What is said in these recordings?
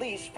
please.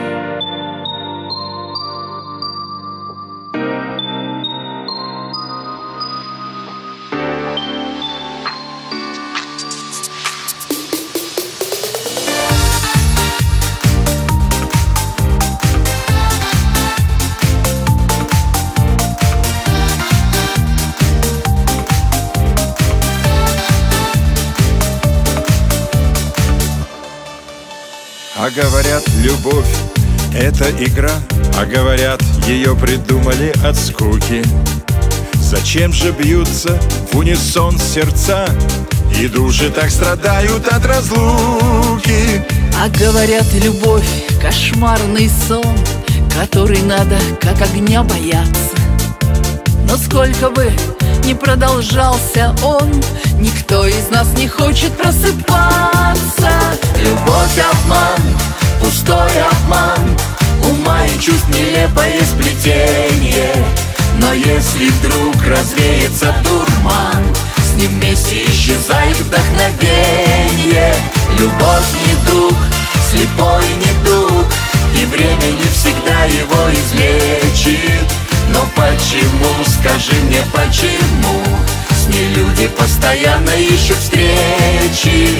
А говорят, любовь — это игра, а говорят, ее придумали от скуки. Зачем же бьются в унисон сердца, и души так страдают от разлуки? А говорят, любовь — кошмарный сон, который надо как огня бояться. Но сколько бы ни продолжался он, никто из нас не хочет просыпаться. Любовь — обман, пустой обман, ума и чувств нелепое сплетение. Но если вдруг развеется дурман, с ним вместе исчезает вдохновение. Любовь не друг, слепой недуг, и время не всегда его излечит. Но почему, скажи мне, почему с ней люди постоянно ищут встречи?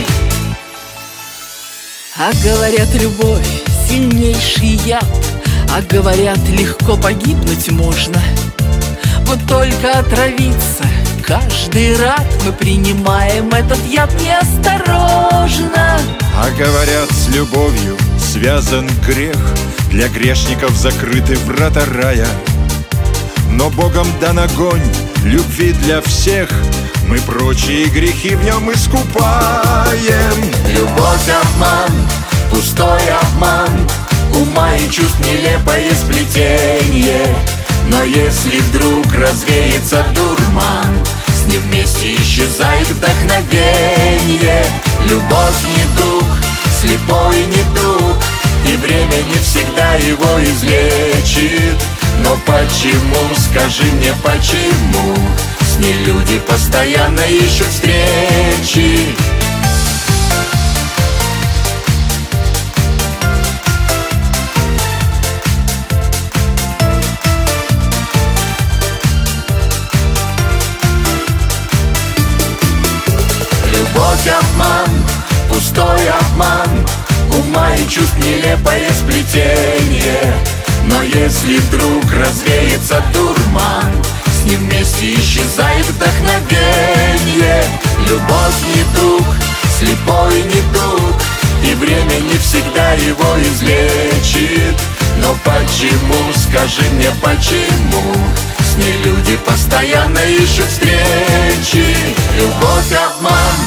А говорят, любовь — сильнейший яд, а говорят, легко погибнуть можно. Вот только отравиться каждый раз мы принимаем этот яд неосторожно. А говорят, с любовью связан грех, для грешников закрыты врата рая. Но Богом дан огонь любви для всех, мы прочие грехи в нем искупаем. Любовь — обман, пустой обман, ума и чувств нелепое сплетение. Но если вдруг развеется дурман, с ним вместе исчезает вдохновение. Любовь не друг, слепой недуг, и время не всегда его излечит. Но почему, скажи мне, почему с ней люди постоянно ищут встречи? Любовь — обман, пустой обман, ума и чувств нелепое сплетение. Но если вдруг развеется дурман, с ним вместе исчезает вдохновение. Любовь не друг, слепой недуг, и время не всегда его излечит. Но почему, скажи мне, почему с ней люди постоянно ищут встречи? Любовь — обман,